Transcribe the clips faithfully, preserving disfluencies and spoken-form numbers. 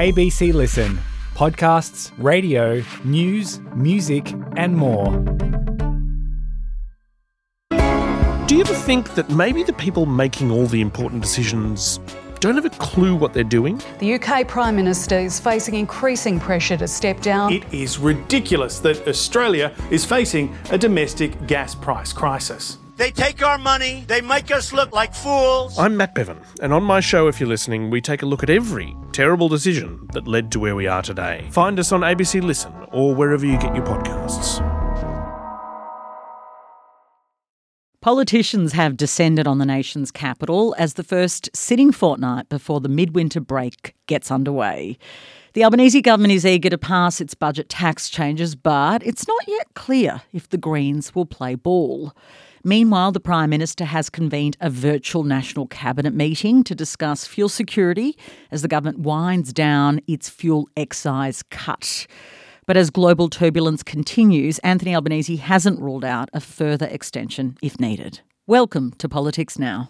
A B C Listen. Podcasts, radio, news, music and more. Do you ever think that maybe the people making all the important decisions don't have a clue what they're doing? The U K Prime Minister is facing increasing pressure to step down. It is ridiculous that Australia is facing a domestic gas price crisis. They take our money, they make us look like fools. I'm Matt Bevan, and on my show, if you're listening, we take a look at every terrible decision that led to where we are today. Find us on A B C Listen or wherever you get your podcasts. Politicians have descended on the nation's capital as the first sitting fortnight before the midwinter break gets underway. The Albanese government is eager to pass its budget tax changes, but it's not yet clear if the Greens will play ball. Meanwhile, the Prime Minister has convened a virtual National Cabinet meeting to discuss fuel security as the government winds down its fuel excise cut. But as global turbulence continues, Anthony Albanese hasn't ruled out a further extension if needed. Welcome to Politics Now.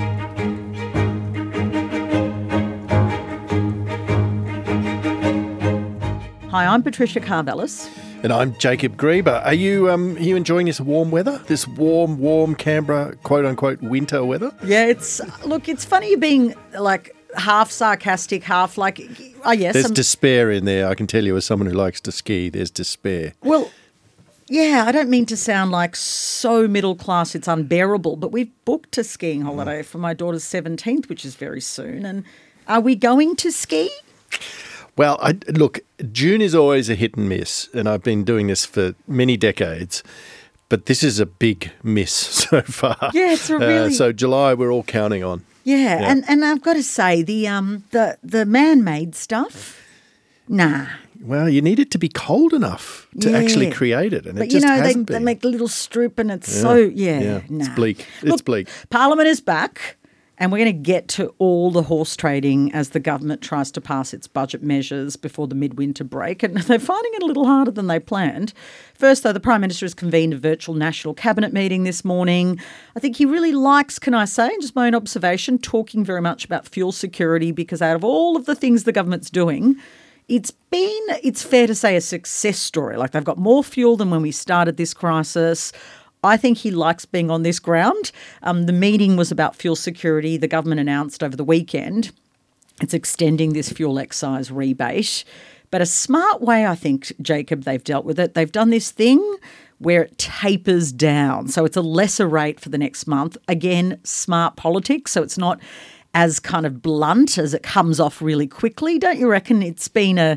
Hi, I'm Patricia Carvelis. And I'm Jacob Grieber. Are you um, are you enjoying this warm weather? This warm, warm Canberra, quote-unquote, winter weather? Yeah, it's... Look, it's funny you being, like, half sarcastic, half like... Oh, yes. There's I'm, despair in there, I can tell you, as someone who likes to ski, there's despair. Well, yeah, I don't mean to sound like so middle class it's unbearable, but we've booked a skiing holiday for my daughter's seventeenth, which is very soon. And are we going to ski? Well, I, look, June is always a hit and miss, and I've been doing this for many decades, but this is a big miss so far. Yeah, it's a really... Uh, so July we're all counting on. Yeah, Yeah. and and I've got to say, the um the, the man-made stuff, nah. Well, you need it to be cold enough to Yeah. actually create it, and But, it you just know, they, hasn't they been. make the little strip and it's Yeah. so, yeah, Yeah, nah. it's bleak. It's Look, bleak. Parliament is back. And we're going to get to all the horse trading as the government tries to pass its budget measures before the midwinter break. And they're finding it a little harder than they planned. First, though, the Prime Minister has convened a virtual National Cabinet meeting this morning. I think he really likes, can I say, just my own observation, talking very much about fuel security, because out of all of the things the government's doing, it's been, it's fair to say, a success story. Like, they've got more fuel than when we started this crisis. I think he likes being on this ground. Um, the meeting was about fuel security. The government announced over the weekend it's extending this fuel excise rebate. But a smart way, I think, Jacob, they've dealt with it. They've done this thing where it tapers down. So it's a lesser rate for the next month. Again, smart politics. So it's not as kind of blunt as it comes off really quickly. Don't you reckon it's been a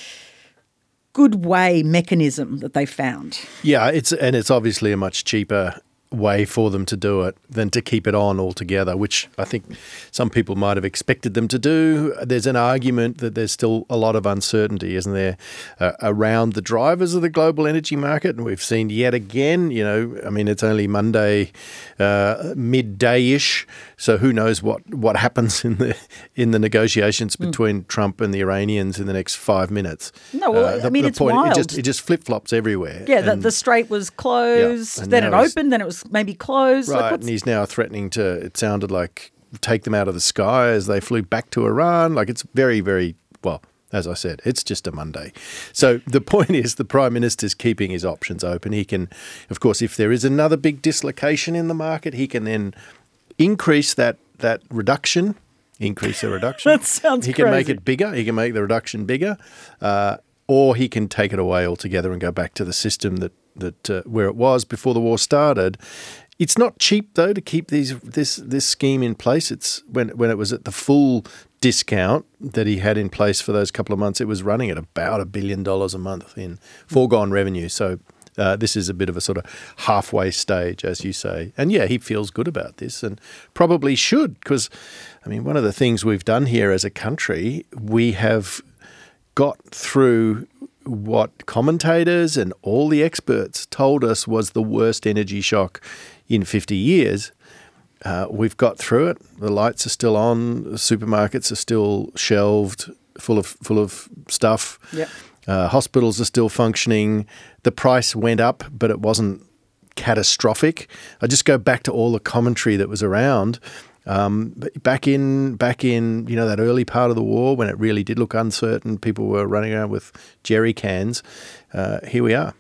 good way mechanism that they found? Yeah, it's and it's obviously a much cheaper way for them to do it than to keep it on altogether, which I think some people might have expected them to do. There's an argument that there's still a lot of uncertainty, isn't there, uh, around the drivers of the global energy market. And we've seen yet again, you know, I mean, it's only Monday uh, midday-ish, so who knows what, what happens in the in the negotiations between mm. Trump and the Iranians in the next five minutes. No, well, uh, the, I mean, the it's point, wild. It just, it just flip-flops everywhere. Yeah, the, and, the strait was closed, yeah, then it now he's- opened, then it was maybe closed. Right, Like, and he's now threatening to, it sounded like, take them out of the sky as they flew back to Iran. Like, it's very, very, well, as I said, it's just a Monday. So the point is the Prime Minister's keeping his options open. He can, of course, if there is another big dislocation in the market, he can then increase that, that reduction, increase the reduction. That sounds He can make crazy. it bigger. He can make the reduction bigger. Uh, or he can take it away altogether and go back to the system that, that uh, where it was before the war started. It's not cheap, though, to keep these this this scheme in place. It's when when it was at the full discount that he had in place for those couple of months, it was running at about a billion dollars a month in foregone revenue. So uh, this is a bit of a sort of halfway stage, as you say. And yeah, he feels good about this and probably should, because, I mean, one of the things we've done here as a country, we have got through what commentators and all the experts told us was the worst energy shock in fifty years. Uh, we've got through it. The lights are still on. The supermarkets are still shelved, full of full of stuff. Yep. Uh, hospitals are still functioning. The price went up, but it wasn't catastrophic. I just go back to all the commentary that was around Um, but back in back in you know that early part of the war when it really did look uncertain, people were running around with jerry cans. Uh, here we are.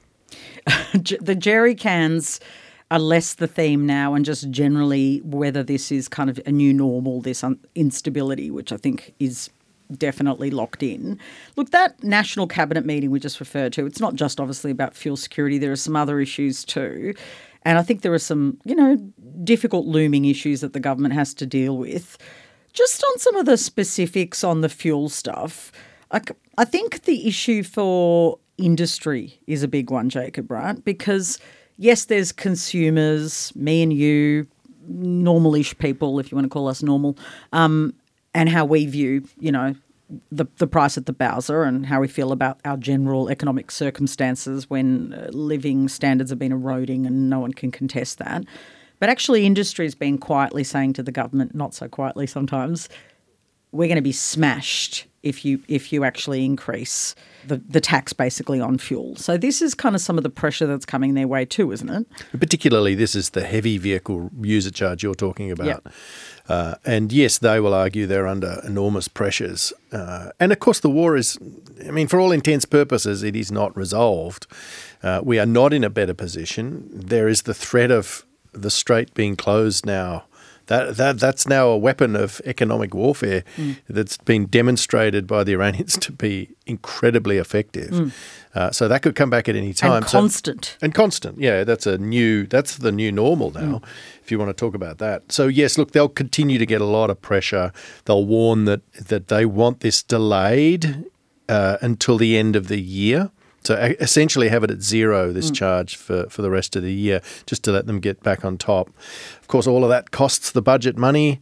The jerry cans are less the theme now, and just generally whether this is kind of a new normal, this un- instability, which I think is definitely locked in. Look, that National Cabinet meeting we just referred to, it's not just obviously about fuel security. There are some other issues too. And I think there are some, you know, difficult looming issues that the government has to deal with. Just on some of the specifics on the fuel stuff, I, I think the issue for industry is a big one, Jacob, right? Because yes, there's consumers, me and you, normal-ish people, if you want to call us normal, um, and how we view, you know, the the price at the bowser and how we feel about our general economic circumstances when uh, living standards have been eroding, and no one can contest that. But actually industry's been quietly saying to the government, not so quietly sometimes, we're going to be smashed if you if you actually increase the, the tax basically on fuel. So this is kind of some of the pressure that's coming their way too, isn't it? Particularly this is the heavy vehicle user charge you're talking about. Yep. Uh, and yes, they will argue they're under enormous pressures. Uh, and of course the war is, I mean, for all intents and purposes, it is not resolved. Uh, we are not in a better position. There is the threat of the strait being closed now. That that that's now a weapon of economic warfare mm. that's been demonstrated by the Iranians to be incredibly effective. Mm. Uh, so that could come back at any time. And constant. So, and constant, yeah. That's a new. That's the new normal now. Mm. If you want to talk about that. So yes, look, they'll continue to get a lot of pressure. They'll warn that that they want this delayed uh, until the end of the year. So essentially have it at zero, this mm. charge for, for the rest of the year, just to let them get back on top. Of course, all of that costs the budget money.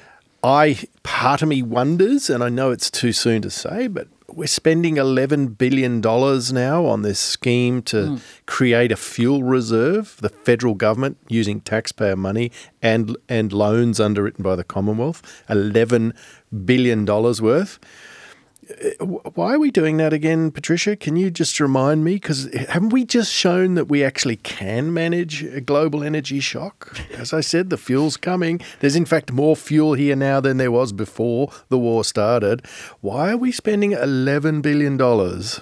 I part of me wonders, and I know it's too soon to say, but we're spending eleven billion dollars now on this scheme to mm. create a fuel reserve, the federal government using taxpayer money and, and loans underwritten by the Commonwealth, eleven billion dollars worth. Why are we doing that again, Patricia? Can you just remind me? Because haven't we just shown that we actually can manage a global energy shock? As I said, the fuel's coming. There's in fact more fuel here now than there was before the war started. Why are we spending eleven billion dollars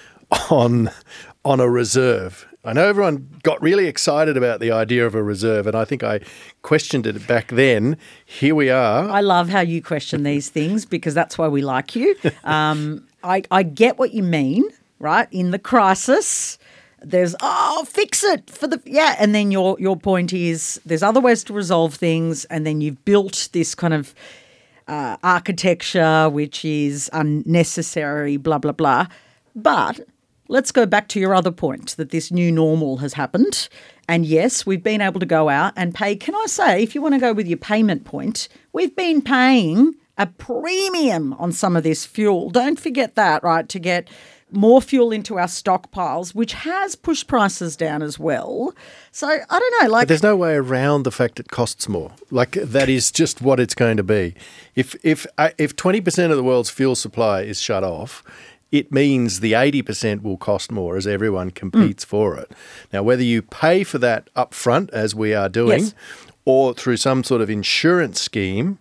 on, on a reserve? I know everyone got really excited about the idea of a reserve, and I think I questioned it back then. Here we are. I love how you question these things because that's why we like you. Um, I, I get what you mean, right? In the crisis, there's, oh, fix it for the, yeah. And then your your point is there's other ways to resolve things, and then you've built this kind of uh, architecture which is unnecessary, blah, blah, blah. But let's go back to your other point that this new normal has happened. And yes, we've been able to go out and pay. Can I say, if you want to go with your payment point, we've been paying a premium on some of this fuel. Don't forget that, right, to get more fuel into our stockpiles, which has pushed prices down as well. So I don't know. Like, but there's no way around the fact it costs more. Like that is just what it's going to be. If if uh, if twenty percent of the world's fuel supply is shut off, it means the eighty percent will cost more as everyone competes mm. for it. Now, whether you pay for that up front, as we are doing, yes. or through some sort of insurance scheme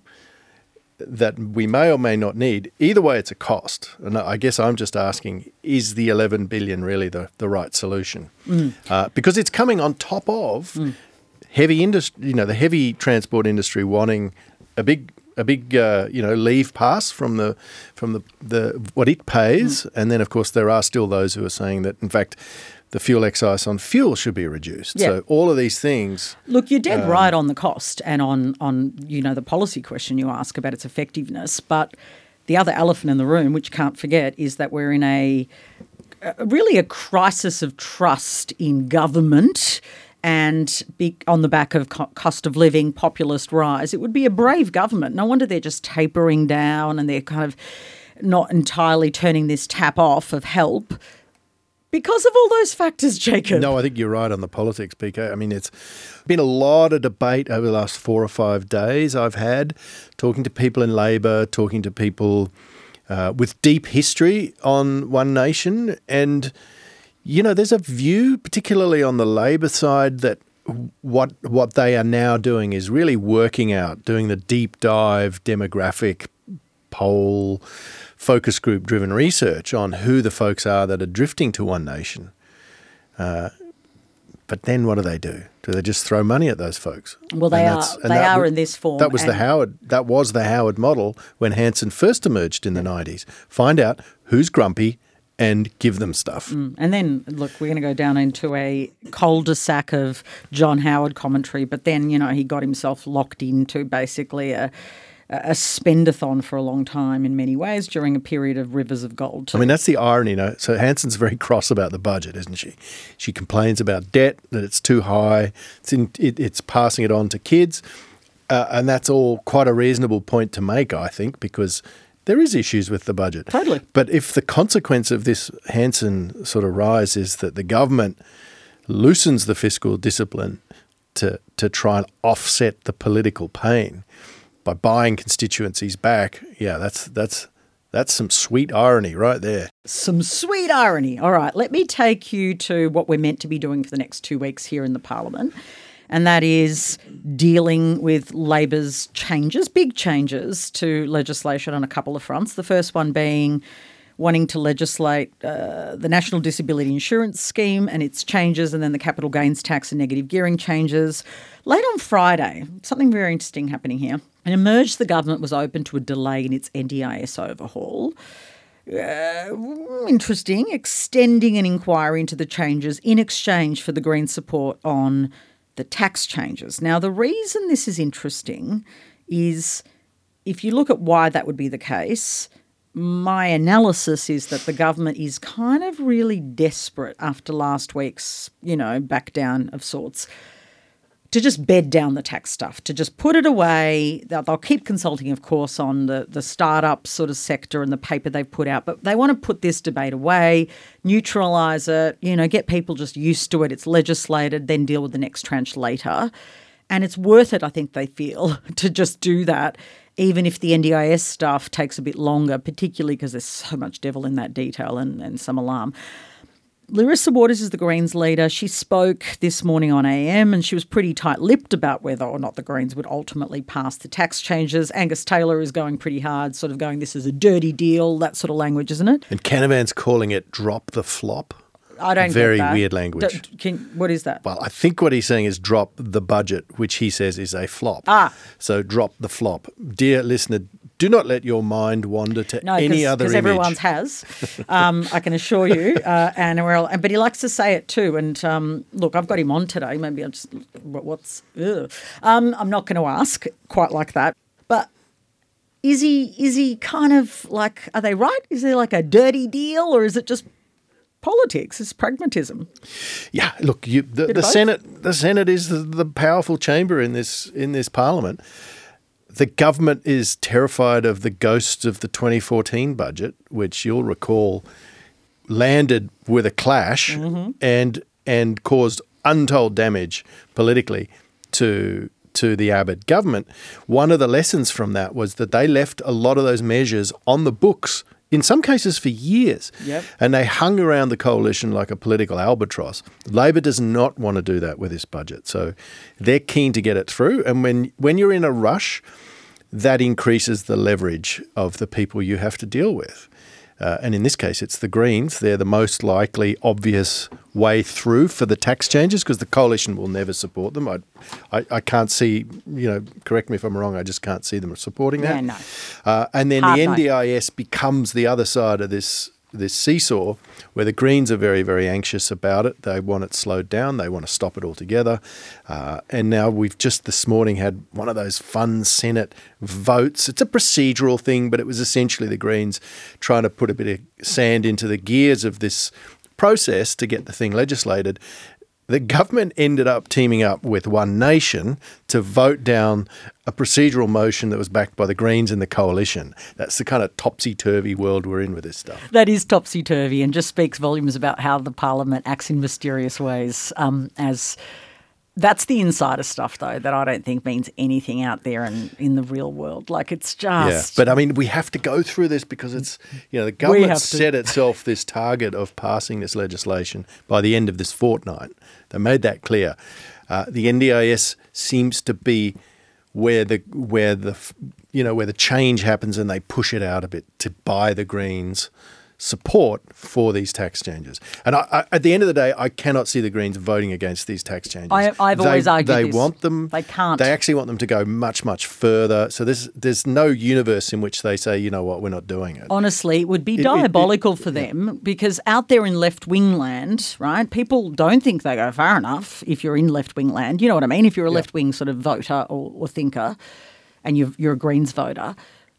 that we may or may not need, either way it's a cost. And I guess I'm just asking, is the eleven billion dollars really the, the right solution? Mm. Uh, because it's coming on top of mm. heavy industry, you know, the heavy transport industry wanting a big a big uh, you know leave pass from the from the, the what it pays, mm. and then of course there are still those who are saying that in fact the fuel excise on fuel should be reduced. Yeah. So all of these things. Look, you're dead um, right on the cost and on on you know the policy question you ask about its effectiveness, but the other elephant in the room, which can't forget, is that we're in a, a really a crisis of trust in government. And be on the back of co- cost of living, populist rise, it would be a brave government. No wonder they're just tapering down and they're kind of not entirely turning this tap off of help because of all those factors, Jacob. No, I think you're right on the politics, P K. I mean, it's been a lot of debate over the last four or five days I've had, talking to people in Labor, talking to people uh, with deep history on One Nation, and you know, there's a view, particularly on the Labor side, that what what they are now doing is really working out, doing the deep dive demographic poll, focus group driven research on who the folks are that are drifting to One Nation. Uh, but then what do they do? Do they just throw money at those folks? Well, they And are. that's- and They that are wa- in this form. That was the and- Howard. That was the Howard model when Hanson first emerged in the nineties. Find out who's grumpy and give them stuff. And then, look, we're going to go down into a cul-de-sac of John Howard commentary, but then, you know, he got himself locked into basically a, a spendathon for a long time in many ways during a period of rivers of gold. I mean, that's the irony, you know. So Hanson's very cross about the budget, isn't she? She complains about debt, that it's too high, it's, in, it, it's passing it on to kids. Uh, and that's all quite a reasonable point to make, I think, because there is issues with the budget. Totally. But if the consequence of this Hanson sort of rise is that the government loosens the fiscal discipline to, to try and offset the political pain by buying constituencies back, yeah, that's that's that's some sweet irony right there. Some sweet irony. All right, let me take you to what we're meant to be doing for the next two weeks here in the Parliament, and that is dealing with Labor's changes, big changes to legislation on a couple of fronts. The first one being wanting to legislate uh, the National Disability Insurance Scheme and its changes, and then the capital gains tax and negative gearing changes. Late on Friday, something very interesting happening here. It emerged the government was open to a delay in its N D I S overhaul. Uh, interesting, extending an inquiry into the changes in exchange for the Greens' support on the tax changes. Now, the reason this is interesting is if you look at why that would be the case, my analysis is that the government is kind of really desperate after last week's, you know, back down of sorts, to just bed down the tax stuff, to just put it away. They'll, they'll keep consulting, of course, on the, the startup sort of sector and the paper they've put out, but they want to put this debate away, neutralise it, you know, get people just used to it. It's legislated, then deal with the next tranche later. And it's worth it, I think they feel, to just do that, even if the N D I S stuff takes a bit longer, particularly because there's so much devil in that detail and, and some alarm. Larissa Waters is the Greens leader. She spoke this morning on A M and she was pretty tight-lipped about whether or not the Greens would ultimately pass the tax changes. Angus Taylor is going pretty hard, sort of going, this is a dirty deal, that sort of language, isn't it? And Canavan's calling it drop the flop. I don't Very get that. weird language. D- can, what is that? Well, I think what he's saying is drop the budget, which he says is a flop. Ah. So drop the flop. Dear listener, do not let your mind wander to No, any other because image. everyone's has. Um, I can assure you. Uh, and we're all, but he likes to say it too. And um, look, I've got him on today. Maybe I'll just what's. Ugh. Um, I'm not going to ask quite like that. But is he is he kind of like? Are they right? Is there like a dirty deal, or is it just politics? It's pragmatism. Yeah, look, you, the, Bit the of both? Senate, the Senate is the, the powerful chamber in this in this Parliament. The government is terrified of the ghosts of the twenty fourteen budget, which you'll recall landed with a clash Mm-hmm. and and caused untold damage politically to to the Abbott government. One of the lessons from that was that they left a lot of those measures on the books, in some cases for years. Yep. And they hung around the coalition like a political albatross. Labor does not want to do that with this budget. So they're keen to get it through. And when, when you're in a rush, that increases the leverage of the people you have to deal with. Uh, and in this case, it's the Greens. They're the most likely, obvious way through for the tax changes because the coalition will never support them. I, I, I can't see, you know, correct me if I'm wrong, I just can't see them supporting that. Yeah, no. Uh, and then Hard the no. N D I S becomes the other side of this this seesaw where the Greens are very, very anxious about it. They want it slowed down. They want to stop it altogether. Uh, and now we've just this morning had one of those fun Senate votes. It's a procedural thing, but it was essentially the Greens trying to put a bit of sand into the gears of this process to get the thing legislated. The government ended up teaming up with One Nation to vote down a procedural motion that was backed by the Greens and the coalition. That's the kind of topsy-turvy world we're in with this stuff. That is topsy-turvy and just speaks volumes about how the Parliament acts in mysterious ways. Um, as that's the insider stuff, though, that I don't think means anything out there in, in the real world. Like, it's just... Yeah, but I mean, we have to go through this because it's, you know, the government have to. set itself this target of passing this legislation by the end of this fortnight. They made that clear. Uh, the N D I S seems to be where the where the you know where the change happens, and they push it out a bit to buy the Greens' support for these tax changes. And I, I, at the end of the day, I cannot see the Greens voting against these tax changes. I, I've they, always argued they this. want them. They can't. They actually want them to go much, much further. So there's there's no universe in which they say, you know what, we're not doing it. Honestly, it would be it, diabolical it, it, for them because out there in left-wing land, right, people don't think they go far enough if you're in left-wing land. You know what I mean? If you're a yeah. left-wing sort of voter or, or thinker and you've, you're a Greens voter.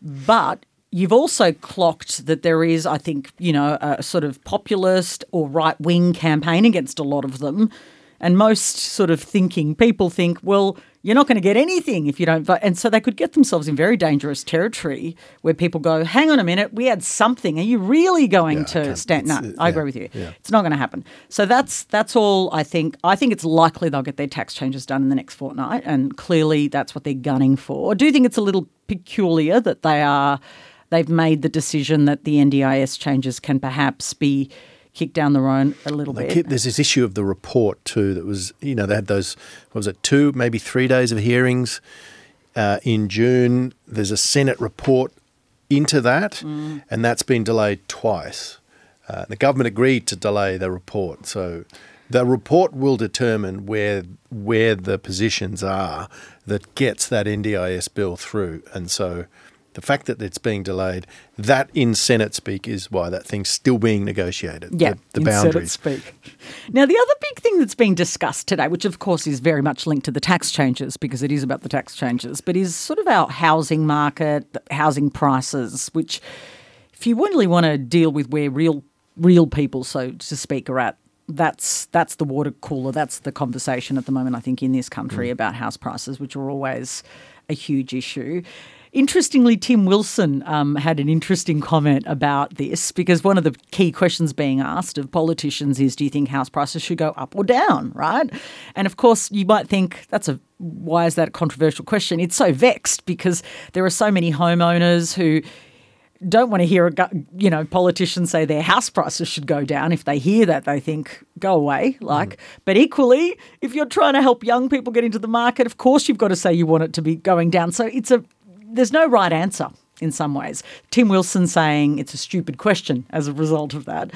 But you've also clocked that there is, I think, you know, a sort of populist or right-wing campaign against a lot of them. And most sort of thinking people think, well, you're not going to get anything if you don't vote. And so they could get themselves in very dangerous territory where people go, hang on a minute, we had something. Are you really going Yeah, to stand? No, uh, I yeah, agree with you. yeah. It's not going to happen. So that's that's all I think. I think it's likely they'll get their tax changes done in the next fortnight. And clearly that's what they're gunning for. I do think it's a little peculiar that they are, they've made the decision that the N D I S changes can perhaps be kicked down the road a little They bit. keep, there's this issue of the report too that was, you know, they had those, what was it, two, maybe three days of hearings uh, in June. There's a Senate report into that, mm. and that's been delayed twice. Uh, the government agreed to delay the report. So the report will determine where where the positions are that gets that N D I S bill through. And so the fact that it's being delayed, that in Senate speak is why that thing's still being negotiated. Yeah, the, the in boundaries. Senate speak. Now, the other big thing that's being discussed today, which of course is very much linked to the tax changes because it is about the tax changes, but is sort of our housing market, housing prices, which if you really want to deal with where real real people, so to speak, are at, that's that's the water cooler. That's the conversation at the moment, I think, in this country mm. about house prices, which are always a huge issue. Interestingly, Tim Wilson um, had an interesting comment about this because one of the key questions being asked of politicians is, do you think house prices should go up or down, right? And of course, you might think, that's a why is that a controversial question? It's so vexed because there are so many homeowners who don't want to hear, a, you know, politicians say their house prices should go down. If they hear that, they think, go away. Like, mm. But equally, if you're trying to help young people get into the market, of course you've got to say you want it to be going down. So it's a there's no right answer in some ways. Tim Wilson saying it's a stupid question as a result of that.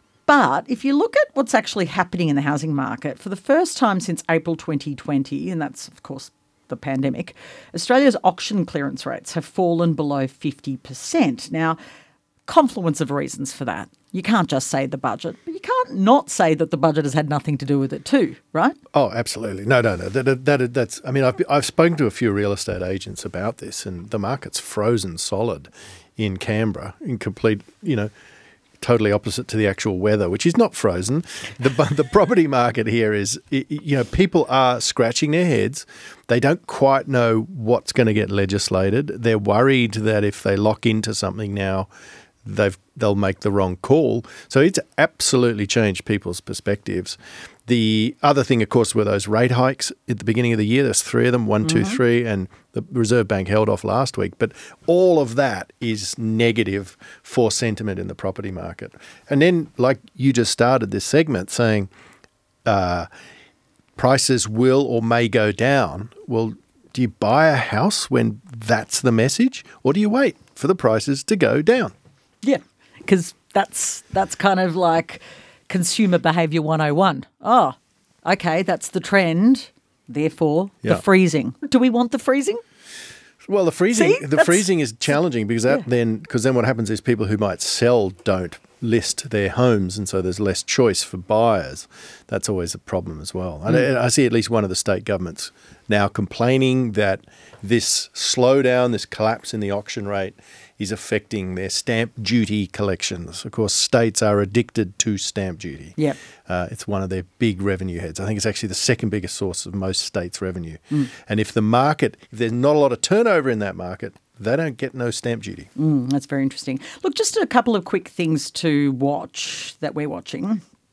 But if you look at what's actually happening in the housing market, for the first time since April twenty twenty, and that's, of course, the pandemic, Australia's auction clearance rates have fallen below fifty percent. Now, confluence of reasons for that. You can't just say the budget, but you can't not say that the budget has had nothing to do with it too, right? Oh, absolutely. No, no, no. That, that, that, that's. I mean, I've I've spoken to a few real estate agents about this, and the market's frozen solid in Canberra, in complete, you know, totally opposite to the actual weather, which is not frozen. The the property market here is, you know, people are scratching their heads. They don't quite know what's going to get legislated. They're worried that if they lock into something now, they've they'll make the wrong call. So it's absolutely changed people's perspectives. The other thing, of course, were those rate hikes at the beginning of the year. There's three of them, one, mm-hmm. two, three, and the Reserve Bank held off last week. But all of that is negative for sentiment in the property market. And then, like you just started this segment saying uh, prices will or may go down. Well, do you buy a house when that's the message, or do you wait for the prices to go down? Yeah, because that's that's kind of like consumer behaviour one oh one. Oh, okay, that's the trend. Therefore, yeah. the freezing. Do we want the freezing? Well, the freezing See? the That's, freezing is challenging because that yeah. then because then what happens is people who might sell don't list their homes, and so there's less choice for buyers. That's always a problem as well. Mm. And I see at least one of the state governments now complaining that this slowdown, this collapse in the auction rate is affecting their stamp duty collections. Of course, states are addicted to stamp duty. Yep. Uh, it's one of their big revenue heads. I think it's actually the second biggest source of most states' revenue. Mm. And if the market, if there's not a lot of turnover in that market, they don't get no stamp duty. Mm, that's very interesting. Look, just a couple of quick things to watch that we're watching.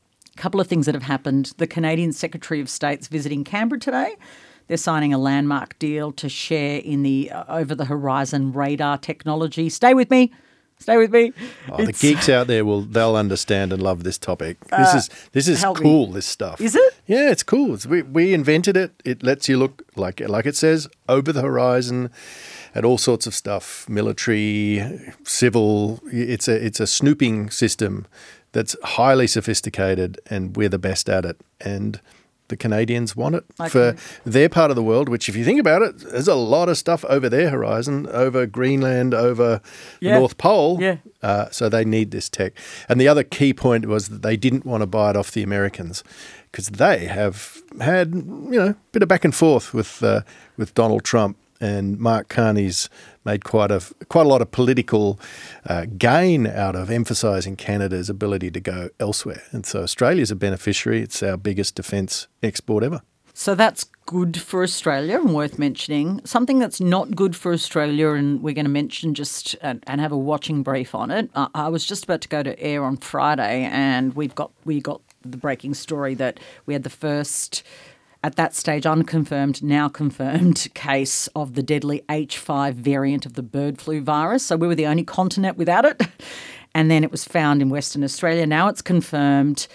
A couple of things that have happened. The Canadian Secretary of State's visiting Canberra today. They're signing a landmark deal to share in the uh, over-the-horizon radar technology. Stay with me. Stay with me. Oh, the It's- geeks out there will they'll understand and love this topic. This is this is help me. cool. This stuff Is it? Yeah, it's cool. It's, we we invented it. It lets you look like like it says over the horizon at all sorts of stuff, military, civil. It's a it's a snooping system that's highly sophisticated, and we're the best at it. And the Canadians want it Okay. for their part of the world, which if you think about it, there's a lot of stuff over their horizon, over Greenland, over Yeah. the North Pole. Yeah. Uh, so they need this tech. And the other key point was that they didn't want to buy it off the Americans because they have had, you know, a bit of back and forth with uh, with Donald Trump, and Mark Carney's made quite a quite a lot of political uh, gain out of emphasising Canada's ability to go elsewhere. And so Australia's a beneficiary. It's our biggest defence export ever. So that's good for Australia and worth mentioning. Something that's not good for Australia, and we're going to mention just and, and have a watching brief on it. Uh, I was just about to go to air on Friday, and we've got we got the breaking story that we had the first, at that stage unconfirmed, now confirmed case of the deadly H five variant of the bird flu virus. So we were the only continent without it, and then it was found in Western Australia. Now it's confirmed.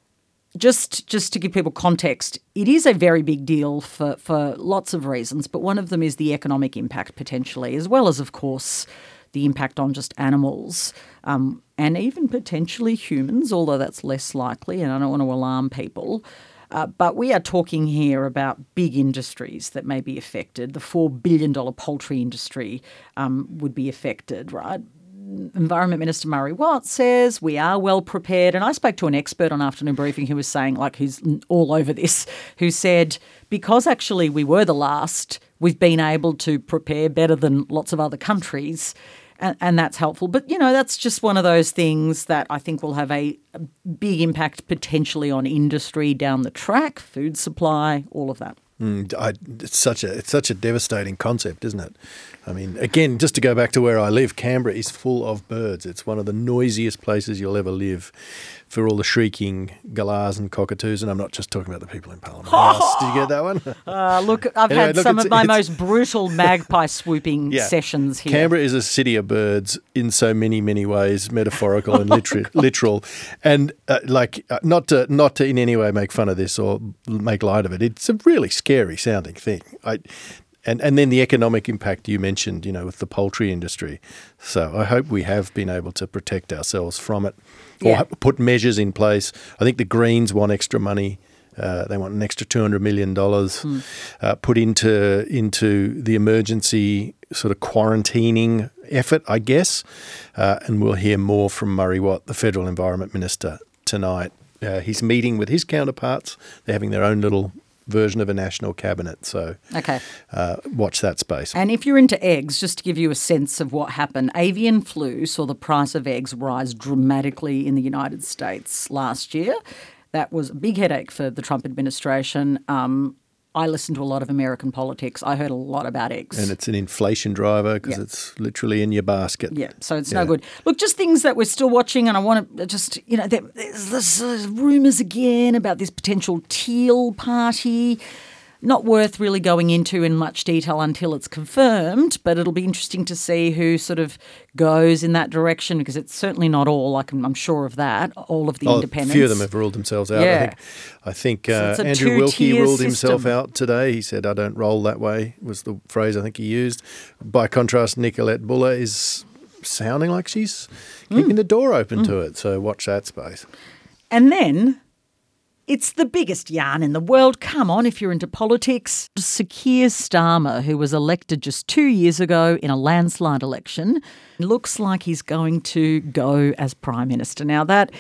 Just just to give people context, it is a very big deal for, for lots of reasons, but one of them is the economic impact potentially, as well as, of course, the impact on just animals um, and even potentially humans, although that's less likely, and I don't want to alarm people. Uh, but we are talking here about big industries that may be affected. The four billion dollars poultry industry um, would be affected, right? Environment Minister Murray Watt says we are well prepared. And I spoke to an expert on Afternoon Briefing who was saying, like, who's all over this, who said because actually we were the last, we've been able to prepare better than lots of other countries. And, and that's helpful. But, you know, that's just one of those things that I think will have a, a big impact potentially on industry down the track, food supply, all of that. Mm, I, it's such a it's such a devastating concept, isn't it? I mean, again, just to go back to where I live, Canberra is full of birds. It's one of the noisiest places you'll ever live for all the shrieking galahs and cockatoos. And I'm not just talking about the people in Parliament House. Did you get that one? Uh, look, I've Anyway, had look, some it's- of my it's- most brutal magpie swooping Yeah. sessions here. Canberra is a city of birds in so many, many ways, metaphorical and literal. literal. And uh, like, uh, not to not to in any way make fun of this or make light of it. It's a really scary sounding thing. I, and and then the economic impact you mentioned, you know, with the poultry industry. So I hope we have been able to protect ourselves from it, or Yeah. ha- put measures in place. I think the Greens want extra money. Uh, they want an extra two hundred million dollars Hmm. uh, put into into the emergency sort of quarantining effort, I guess. Uh, and we'll hear more from Murray Watt, the Federal Environment Minister, tonight. Uh, he's meeting with his counterparts. They're having their own little version of a national cabinet. So Okay. uh, watch that space. And if you're into eggs, just to give you a sense of what happened, avian flu saw the price of eggs rise dramatically in the United States last year. That was a big headache for the Trump administration. Um, I listened to a lot of American politics. I heard a lot about eggs. And it's an inflation driver because Yeah. it's literally in your basket. Yeah, so it's Yeah. no good. Look, just things that we're still watching, and I want to just, you know, there, there's, there's uh, rumours again about this potential teal party. Not worth really going into in much detail until it's confirmed, but it'll be interesting to see who sort of goes in that direction because it's certainly not all, like I'm, I'm sure of that, all of the Oh, independents. a few of them have ruled themselves out. Yeah. I think, I think So uh, it's a Andrew Wilkie two-tier ruled himself system. out today. He said, I don't roll that way, was the phrase I think he used. By contrast, Nicolette Buller is sounding like she's keeping the door open to it. So watch that space. And then it's the biggest yarn in the world. Come on, if you're into politics. Sir Keir Starmer, who was elected just two years ago in a landslide election, looks like he's going to go as Prime Minister. Now, that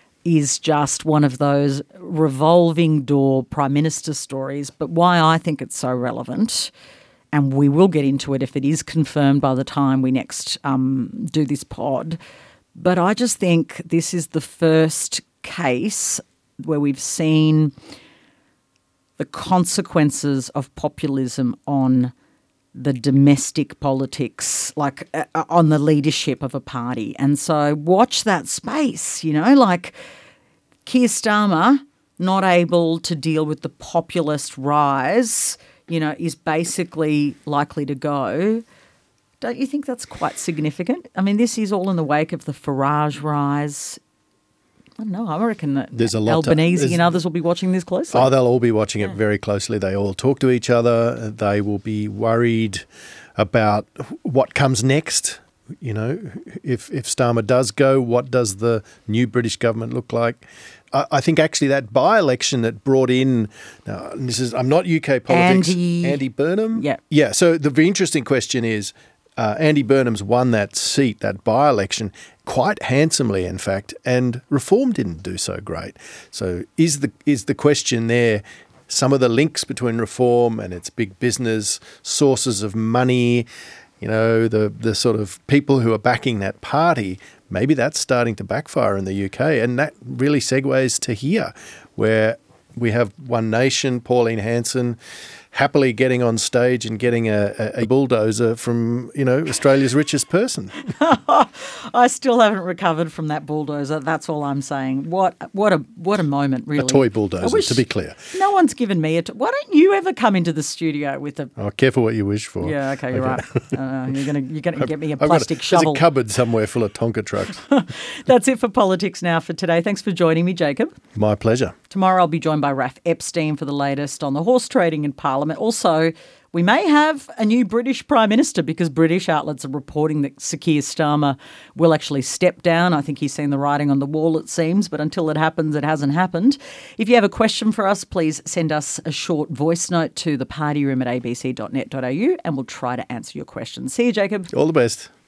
is just one of those revolving door Prime Minister stories, but why I think it's so relevant, and we will get into it if it is confirmed by the time we next um, do this pod, but I just think this is the first case where we've seen the consequences of populism on the domestic politics, like uh, on the leadership of a party. And so watch that space, you know, like Keir Starmer not able to deal with the populist rise, you know, is basically likely to go. Don't you think that's quite significant? I mean, this is all in the wake of the Farage rise. I don't know. I reckon that There's a lot to- Albanese there's- and others will be watching this closely. Oh, they'll all be watching it very closely. They all talk to each other. They will be worried about what comes next. You know, if if Starmer does go, what does the new British government look like? I, I think actually that by-election that brought in, now this is I'm not U K politics. Andy- Andy Burnham. Yeah. yeah. So the very interesting question is, uh, Andy Burnham's won that seat, that by-election, quite handsomely, in fact, and Reform didn't do so great. So is the is the question there? Some of the links between Reform and its big business sources of money, you know, the the sort of people who are backing that party, maybe that's starting to backfire in the U K. And that really segues to here, where we have One Nation, Pauline Hanson, happily getting on stage and getting a, a, a bulldozer from, you know, Australia's richest person. I still haven't recovered from that bulldozer. That's all I'm saying. What what a what a moment, really. A toy I bulldozer, wish to be clear. No one's given me a. T- Why don't you ever come into the studio with a? Oh, careful what you wish for. Yeah, okay, you're right. Uh, you're gonna you're gonna get me a I've got plastic a, shovel. There's a cupboard somewhere full of Tonka trucks. That's it for Politics Now for today. Thanks for joining me, Jacob. My pleasure. Tomorrow I'll be joined by Raph Epstein for the latest on the horse trading in Parliament. Also, we may have a new British Prime Minister because British outlets are reporting that Sir Keir Starmer will actually step down. I think he's seen the writing on the wall, it seems, but until it happens, it hasn't happened. If you have a question for us, please send us a short voice note to the party room at a b c dot net dot a u and we'll try to answer your questions. See you, Jacob. All the best.